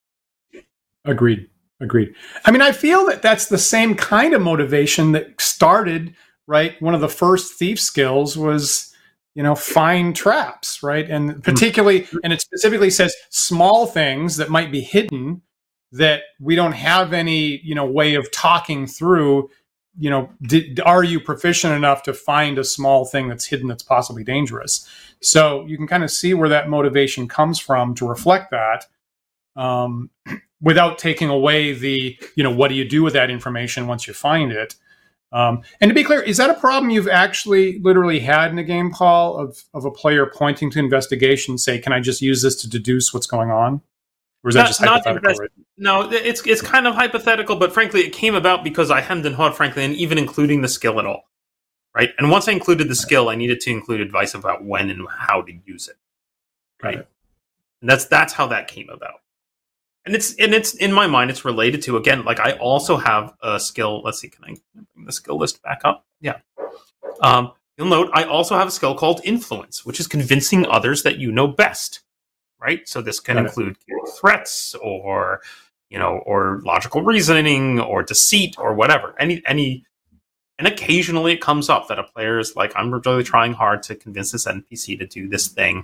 Agreed. I mean, I feel that that's the same kind of motivation that started, right? One of the first thief skills was, find traps, right? And particularly, and it specifically says small things that might be hidden that we don't have any, way of talking through. Are you proficient enough to find a small thing that's hidden that's possibly dangerous? So you can kind of see where that motivation comes from to reflect that without taking away the, what do you do with that information once you find it? And to be clear, is that a problem you've actually literally had in a game, Paul, of a player pointing to investigation, say, can I just use this to deduce what's going on? Or is that just hypothetical? Right? No, it's kind of hypothetical, but frankly, it came about because I hemmed and hawed, frankly, and even including the skill at all. Right? And once I included the skill, I needed to include advice about when and how to use it. Right? And that's how that came about. And it's in my mind, it's related to, again, like I also have a skill. Let's see, can I bring the skill list back up? Yeah. You'll note I also have a skill called influence, which is convincing others that you know best. Right? So this can include threats or logical reasoning or deceit or whatever. And occasionally it comes up that a player is like, I'm really trying hard to convince this NPC to do this thing.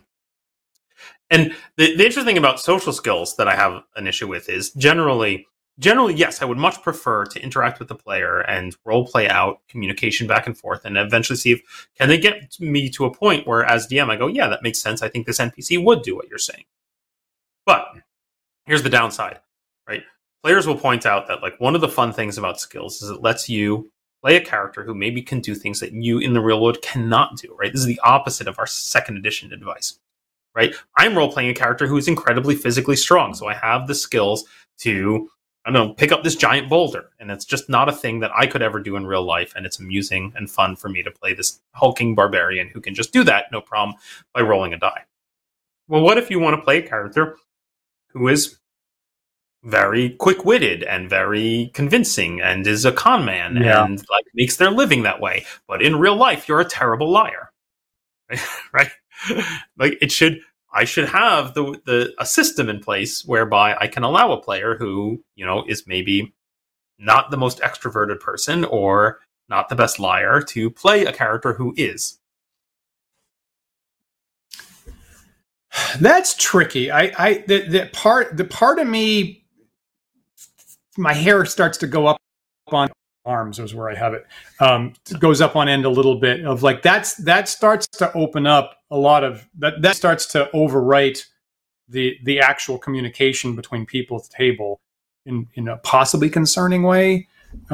And the interesting thing about social skills that I have an issue with is generally, yes, I would much prefer to interact with the player and role play out communication back and forth and eventually see if can they get me to a point where as DM I go, yeah, that makes sense. I think this NPC would do what you're saying. But here's the downside, right? Players will point out that like one of the fun things about skills is it lets you play a character who maybe can do things that you in the real world cannot do, right? This is the opposite of our second edition advice. Right? I'm role-playing a character who is incredibly physically strong, so I have the skills to, pick up this giant boulder, and it's just not a thing that I could ever do in real life, and it's amusing and fun for me to play this hulking barbarian who can just do that, no problem, by rolling a die. Well, what if you want to play a character who is very quick-witted and very convincing and is a con man and like makes their living that way, but in real life, you're a terrible liar, right? Like I should have a system in place whereby I can allow a player who, is maybe not the most extroverted person or not the best liar to play a character who is. That's tricky. The part of me, my hair starts to go up on arms is where I have it. It goes up on end a little bit of like that starts to open up a lot of that starts to overwrite the actual communication between people at the table in a possibly concerning way.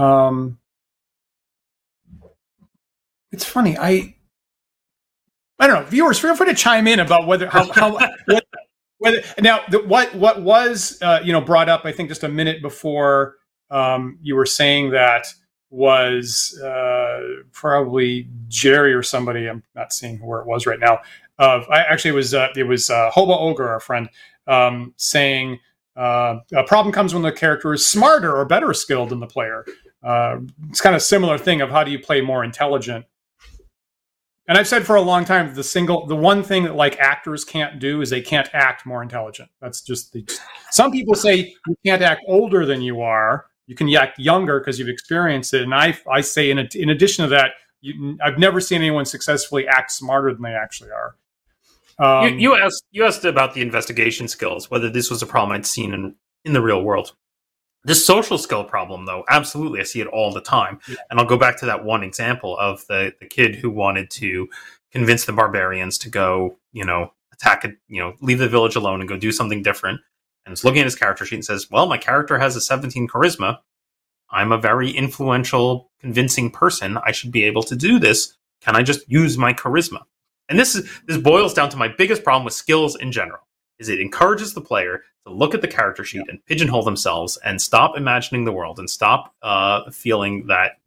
It's funny. I don't know. Viewers, feel free to chime in about whether whether now what was brought up. I think just a minute before you were saying that was probably Jerry or somebody. I'm not seeing where it was right now. It was Hobo Ogre, our friend, saying A problem comes when the character is smarter or better skilled than the player. It's kind of a similar thing of how do you play more intelligent. And I've said for a long time, the one thing that like actors can't do is they can't act more intelligent. That's just some people say you can't act older than you are. You can act younger because you've experienced it. And I say in addition to that, I've never seen anyone successfully act smarter than they actually are. You asked about the investigation skills, whether this was a problem I'd seen in the real world. This social skill problem, though, absolutely, I see it all the time. Yeah. And I'll go back to that one example of the kid who wanted to convince the barbarians to go, attack it, leave the village alone and go do something different. And is looking at his character sheet and says, well, my character has a 17 charisma. I'm a very influential, convincing person. I should be able to do this. Can I just use my charisma? And this boils down to my biggest problem with skills in general, is it encourages the player to look at the character sheet and pigeonhole themselves and stop imagining the world and stop feeling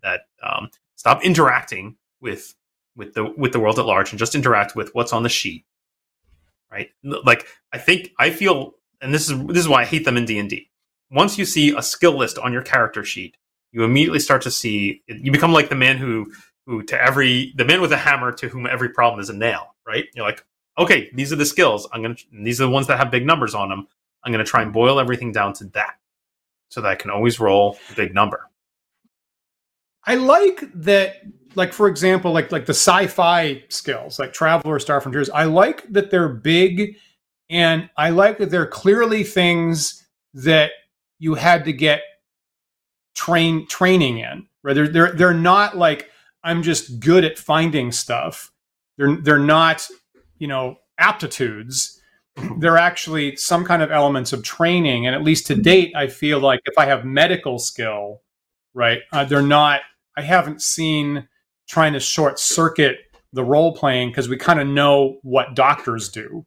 stop interacting with the world at large and just interact with what's on the sheet, right? Like I feel, and this is why I hate them in D&D. Once you see a skill list on your character sheet, you immediately start to see you become like the man the man with a hammer to whom every problem is a nail, right? You're like, okay, these are the skills. These are the ones that have big numbers on them. I'm going to try and boil everything down to that so that I can always roll a big number. I like that, like, for example, like the sci-fi skills, like Travel or Star Frontiers. I like that they're big, and I like that they're clearly things that you had to get training in. Right? They're not like, I'm just good at finding stuff. They're not, aptitudes. They're actually some kind of elements of training. And at least to date, I feel like if I have medical skill, right, I haven't seen trying to short circuit the role playing because we kind of know what doctors do.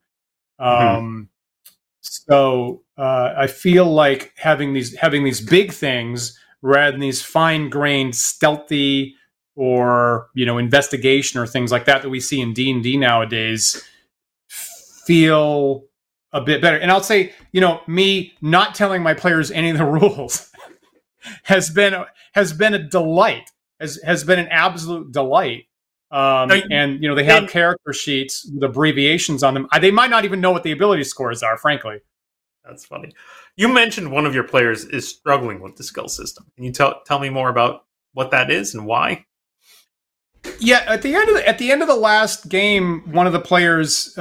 So I feel like having these big things rather than these fine grained, stealthy, or investigation or things like that we see in D&D nowadays feel a bit better. And I'll say, me not telling my players any of the rules has been a delight, has been an absolute delight. And they have character sheets with abbreviations on them. They might not even know what the ability scores are, frankly. That's funny. You mentioned one of your players is struggling with the skill system. Can you tell me more about what that is and why? Yeah, at the end of the last game, one of the players.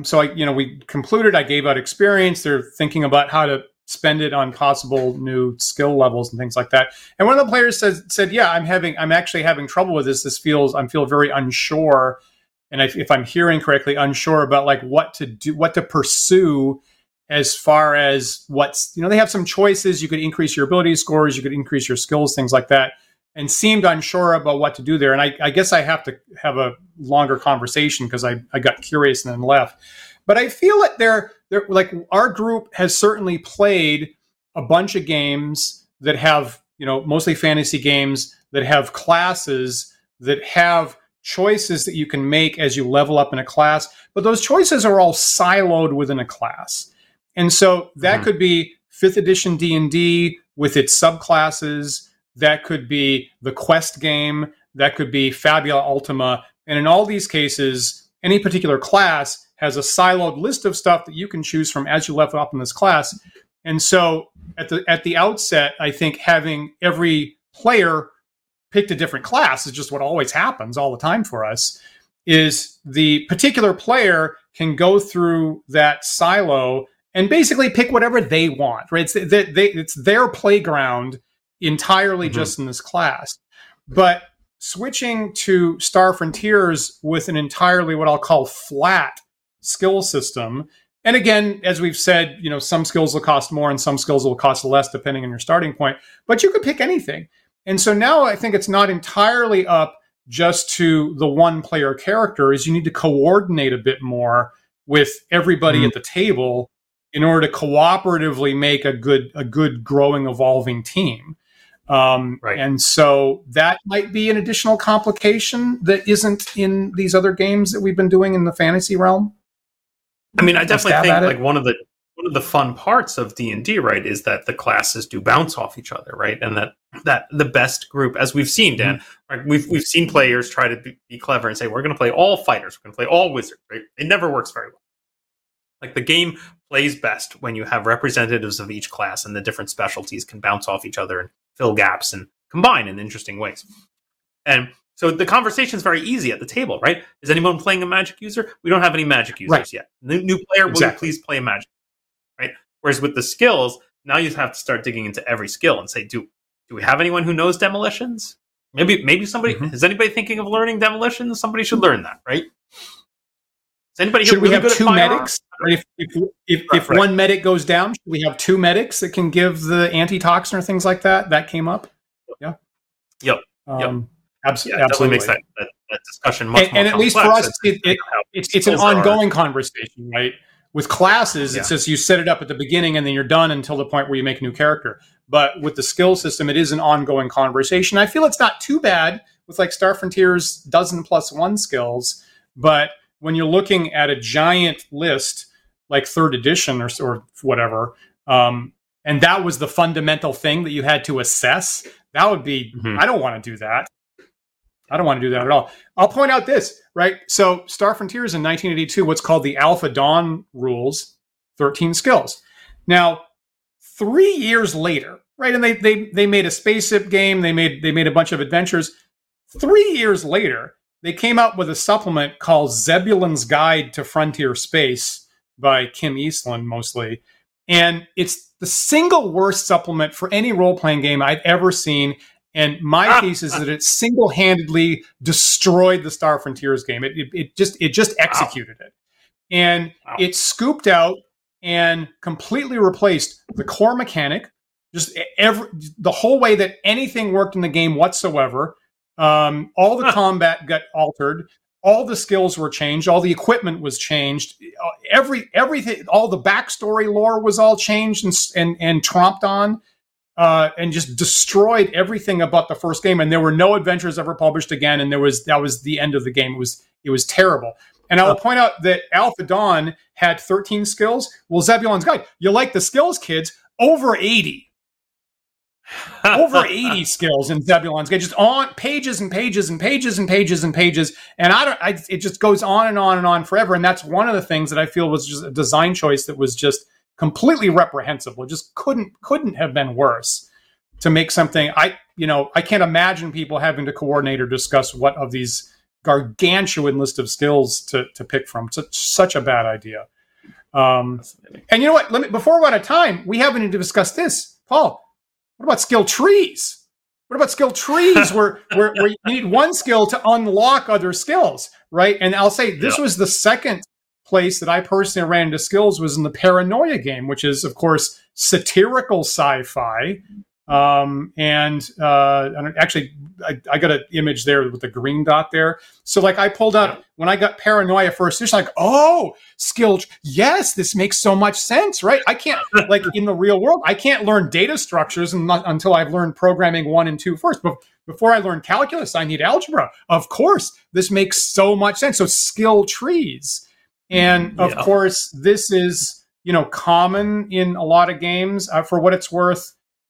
We concluded. I gave out experience. They're thinking about how to spend it on possible new skill levels and things like that. And one of the players said, "Yeah, I'm actually having trouble with this. I feel very unsure, and if I'm hearing correctly, unsure about like what to do, what to pursue." As far as they have some choices. You could increase your ability scores, you could increase your skills, things like that, and seemed unsure about what to do there. And I guess I have to have a longer conversation because I got curious and then left. But I feel that they're like, our group has certainly played a bunch of games that have, mostly fantasy games that have classes that have choices that you can make as you level up in a class. But those choices are all siloed within a class. And so that could be 5th edition D&D with its subclasses. That could be the Quest game. That could be Fabula Ultima. And in all these cases, any particular class has a siloed list of stuff that you can choose from as you level up in this class. And so at the outset, I think having every player picked a different class is just what always happens all the time for us, is the particular player can go through that silo and basically pick whatever they want, right? It's their playground entirely just in this class. But switching to Star Frontiers with an entirely what I'll call flat skill system, and again, as we've said, some skills will cost more and some skills will cost less depending on your starting point, but you could pick anything. And so now I think it's not entirely up just to the one player character, is you need to coordinate a bit more with everybody at the table in order to cooperatively make a good growing, evolving team. Right. And so that might be an additional complication that isn't in these other games that we've been doing in the fantasy realm. I mean, I definitely think like one of one of the fun parts of D&D, right, is that the classes do bounce off each other, right? And that the best group, as we've seen, Dan, right, we've seen players try to be clever and say, we're going to play all fighters, we're going to play all wizards, right? It never works very well. Like, the game plays best when you have representatives of each class, and the different specialties can bounce off each other and fill gaps and combine in interesting ways. And so the conversation is very easy at the table, right? Is anyone playing a magic user? We don't have any magic users yet. New player, will you please play a magic? Right? Whereas with the skills, now you have to start digging into every skill and say, do we have anyone who knows demolitions? Maybe somebody, is anybody thinking of learning demolitions? Somebody should learn that, right? Is anybody should we have two firearms? medics? If one medic goes down, should we have two medics that can give the antitoxin or things like that? That came up. Yeah. Yep. Absolutely makes that discussion much more and at complex. least for us, it's an ongoing conversation, right? With classes, it's just you set it up at the beginning and then you're done until the point where you make a new character. But with the skill system, it is an ongoing conversation. I feel it's not too bad with like Star Frontier's 12+1 skills, but when you're looking at a giant list like 3rd edition or whatever, and that was the fundamental thing that you had to assess, that would be, I don't want to do that. I don't want to do that at all. I'll point out this, right? So Star Frontiers in 1982, what's called the Alpha Dawn rules, 13 skills. Now, 3 years later, right? And they made a spaceship game. They made a bunch of adventures. 3 years later, they came out with a supplement called Zebulon's Guide to Frontier Space by Kim Eastland, mostly. And it's the single worst supplement for any role-playing game I've ever seen. And my thesis is that it single-handedly destroyed the Star Frontiers game. It just executed it. And it scooped out and completely replaced the core mechanic, just the whole way that anything worked in the game whatsoever. All the combat got altered. All the skills were changed. All the equipment was changed. Everything, all the backstory lore was all changed and tromped on. And just destroyed everything about the first game, and there were no adventures ever published again. And that was the end of the game. It was terrible. And I will point out that Alpha Dawn had 13 skills. Well, Zebulon's Guide, you like the skills, kids? Over 80, over 80 skills in Zebulon's Guide, just on pages and pages and pages and pages and pages. And it just goes on and on and on forever. And that's one of the things that I feel was just a design choice that was just completely reprehensible. It just couldn't have been worse to make something. I can't imagine people having to coordinate or discuss what of these gargantuan list of skills to pick from. It's such a bad idea. And you know what? Before we're out of time, we haven't even discussed this, Paul. What about skill trees? What about skill trees where you need one skill to unlock other skills, right? And I'll say this was the second place that I personally ran into skills was in the Paranoia game, which is, of course, satirical sci-fi. And actually, I got an image there with the green dot there. So, like, I pulled up when I got Paranoia first edition, like, oh, skill. Yes, this makes so much sense, right? I can't, like, in the real world, I can't learn data structures until I've learned programming 1 and 2 first. But before I learn calculus, I need algebra. Of course, this makes so much sense. So, skill trees. And of course, this is, common in a lot of games. For what it's worth,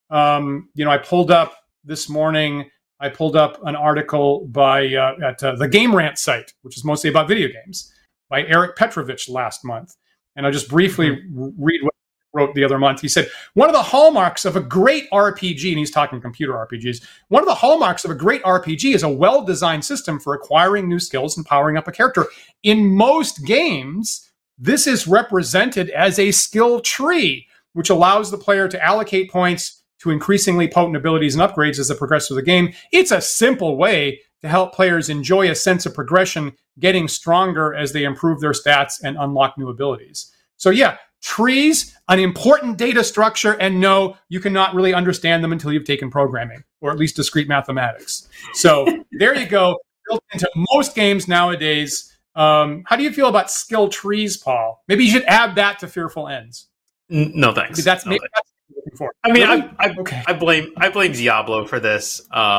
I pulled up this morning, an article by at the Game Rant site, which is mostly about video games, by Eric Petrovich last month. And I'll just briefly read what he wrote the other month. He said, one of the hallmarks of a great RPG, and he's talking computer RPGs, one of the hallmarks of a great RPG is a well-designed system for acquiring new skills and powering up a character. In most games, this is represented as a skill tree, which allows the player to allocate points to increasingly potent abilities and upgrades as they progress through the game. It's a simple way to help players enjoy a sense of progression, getting stronger as they improve their stats and unlock new abilities. So yeah, trees, an important data structure, and no, you cannot really understand them until you've taken programming, or at least discrete mathematics. So there you go, built into most games nowadays. How do you feel about skill trees, Paul? Maybe you should add that to Fearful Ends. No thanks. That's what I'm looking for. I mean, I blame Diablo for this.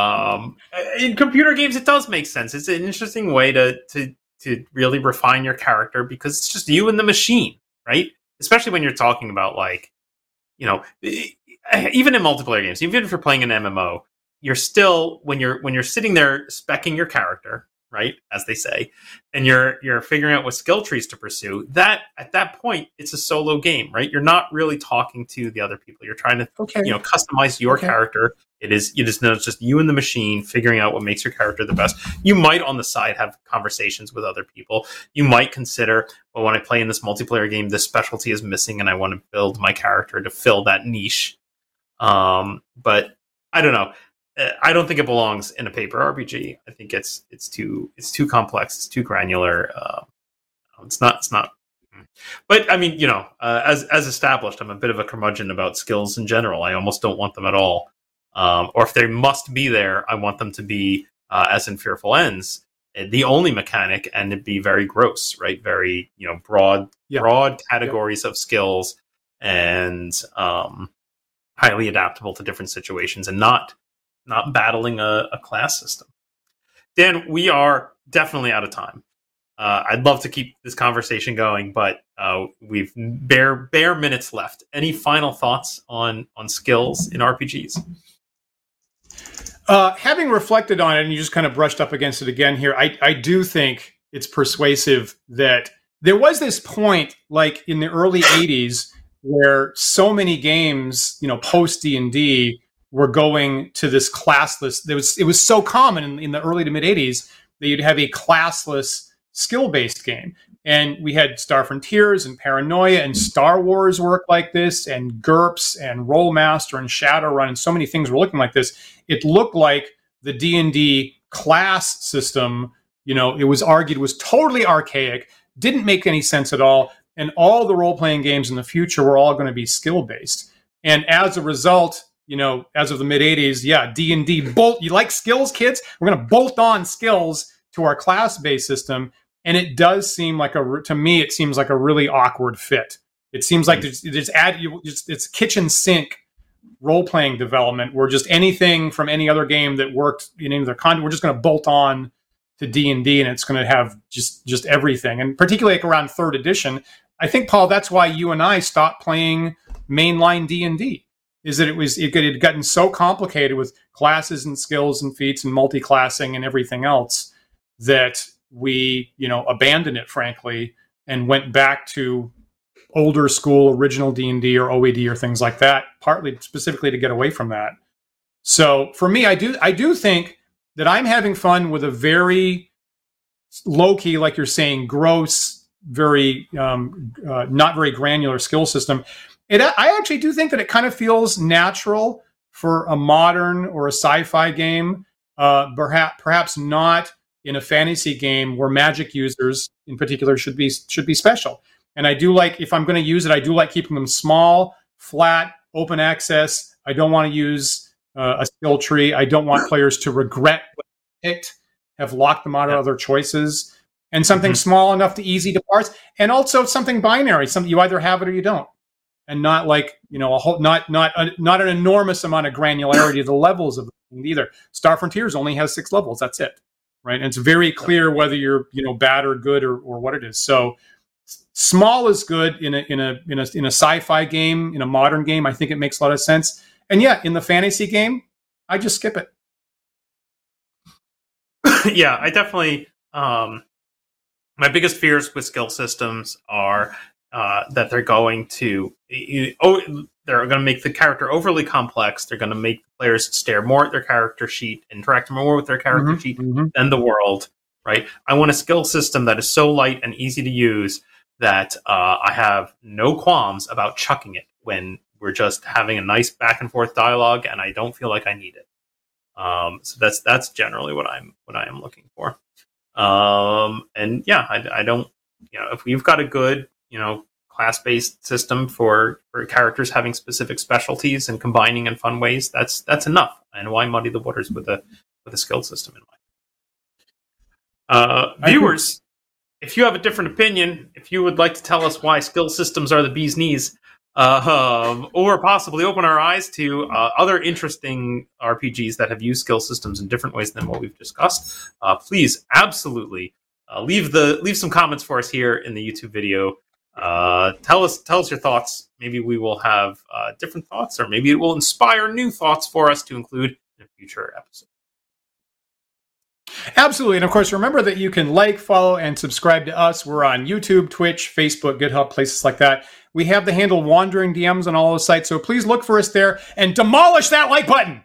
In computer games, it does make sense. It's an interesting way to really refine your character because it's just you and the machine, right? especially when you're talking about like, you know, even in multiplayer games, even if you're playing an MMO, you're still when you're sitting there speccing your character, right, as they say, and you're figuring out what skill trees to pursue. That at that point, it's a solo game, right? You're not really talking to the other people. You're trying to customize your character. It is just you and the machine figuring out what makes your character the best. You might on the side have conversations with other people. You might consider, well, when I play in this multiplayer game, this specialty is missing, and I want to build my character to fill that niche. But I don't know. I don't think it belongs in a paper RPG. I think it's too complex. It's too granular. It's not. But I mean, as established, I'm a bit of a curmudgeon about skills in general. I almost don't want them at all. Or if they must be there, I want them to be, as in Fearful Ends, the only mechanic, and it'd be very gross, right? Very, broad categories of skills, and highly adaptable to different situations, and not battling a class system. Dan, we are definitely out of time. I'd love to keep this conversation going, but we've bare minutes left. Any final thoughts on skills in RPGs? Having reflected on it, and you just kind of brushed up against it again here, I do think it's persuasive that there was this point, like in the early 80s, where so many games, post D&D, were going to this classless. It was so common in the early to mid 80s that you'd have a classless skill-based game. And we had Star Frontiers and Paranoia and Star Wars work like this, and GURPS and Rollmaster and Shadowrun, and so many things were looking like this. It looked like the D&D class system, it was argued was totally archaic, didn't make any sense at all, and all the role-playing games in the future were all going to be skill-based. And as a result, as of the mid-80s, D&D, you like skills, kids? We're going to bolt on skills to our class-based system. And it does seem like to me, it seems like a really awkward fit. It seems like it's kitchen sink role-playing development where just anything from any other game that worked in any other content, we're just going to bolt on to D&D, and it's going to have just everything. And particularly like around 3rd edition, I think, Paul, that's why you and I stopped playing mainline D&D. Is that it had gotten so complicated with classes and skills and feats and multi-classing and everything else that we, abandoned it, frankly, and went back to older school original D&D or OED or things like that, partly specifically to get away from that. So for me, I do think that I'm having fun with a very low-key, like you're saying, gross, very not very granular skill system. I actually do think that it kind of feels natural for a modern or a sci-fi game, perhaps not in a fantasy game where magic users in particular should be special. And I do like, if I'm going to use it, I do like keeping them small, flat, open access. I don't want to use a skill tree. I don't want players to regret what they picked, have locked them out of other choices, and something small enough to easy to parse, and also something binary, something you either have it or you don't. And not like, a whole, not an enormous amount of granularity of the levels of the thing either. Star Frontiers only has 6 levels. That's it, right? And it's very clear whether you're, bad or good or what it is. So small is good in a sci-fi game, in a modern game. I think it makes a lot of sense. And in the fantasy game, I just skip it. Yeah, I definitely. My biggest fears with skill systems are that they're going to make the character overly complex. They're going to make players stare more at their character sheet, interact more with their character sheet than the world, right? I want a skill system that is so light and easy to use that I have no qualms about chucking it when we're just having a nice back and forth dialogue and I don't feel like I need it. So that's generally what I am looking for. I don't, if we've got a good, class-based system for characters having specific specialties and combining in fun ways, that's enough. And why muddy the waters with a skill system in mind? Viewers, if you have a different opinion, if you would like to tell us why skill systems are the bee's knees, or possibly open our eyes to other interesting RPGs that have used skill systems in different ways than what we've discussed, please absolutely leave some comments for us here in the YouTube video. Tell us your thoughts. Maybe we will have different thoughts, or maybe it will inspire new thoughts for us to include in a future episode. Absolutely. And of course, remember that you can like, follow, and subscribe to us. We're on YouTube, Twitch, Facebook, GitHub, places like that. We have the handle Wandering DMs on all those sites, so please look for us there and demolish that like button.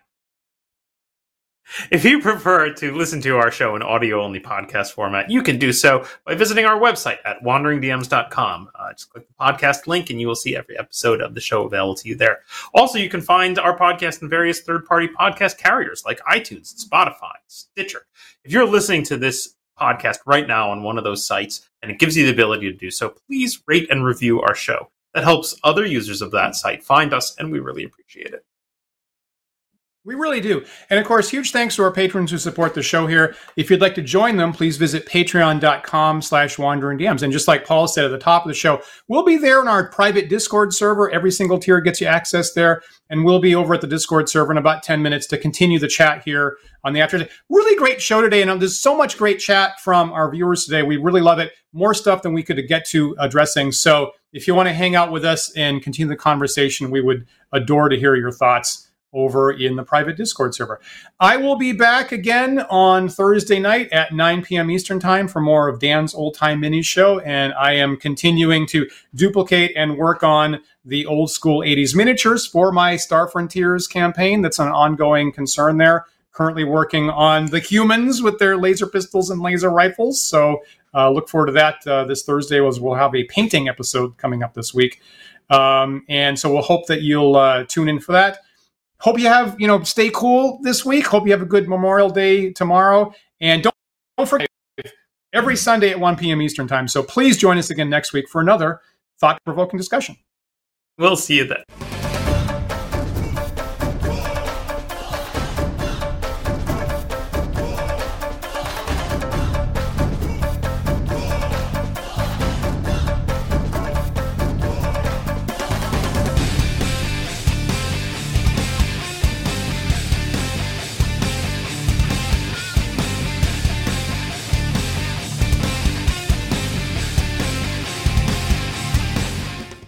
If you prefer to listen to our show in audio-only podcast format, you can do so by visiting our website at wanderingdms.com. Just click the podcast link and you will see every episode of the show available to you there. Also, you can find our podcast in various third-party podcast carriers like iTunes, Spotify, Stitcher. If you're listening to this podcast right now on one of those sites and it gives you the ability to do so, please rate and review our show. That helps other users of that site find us, and we really appreciate it. We really do. And of course, huge thanks to our patrons who support the show here. If you'd like to join them, please visit patreon.com/wanderingdms. And just like Paul said at the top of the show, we'll be there in our private Discord server. Every single tier gets you access there. And we'll be over at the Discord server in about 10 minutes to continue the chat here on the afternoon. Really great show today. And there's so much great chat from our viewers today. We really love it. More stuff than we could get to addressing. So if you want to hang out with us and continue the conversation, we would adore to hear your thoughts over in the private Discord server. I will be back again on Thursday night at 9 p.m. Eastern Time for more of Dan's Old Time Minis show, and I am continuing to duplicate and work on the old school 80s miniatures for my Star Frontiers campaign. That's an ongoing concern there. Currently working on the humans with their laser pistols and laser rifles, so look forward to that this Thursday. We'll have a painting episode coming up this week, and so we'll hope that you'll tune in for that. Hope you have, stay cool this week. Hope you have a good Memorial Day tomorrow. And don't forget, every Sunday at 1 p.m. Eastern Time. So please join us again next week for another thought-provoking discussion. We'll see you then.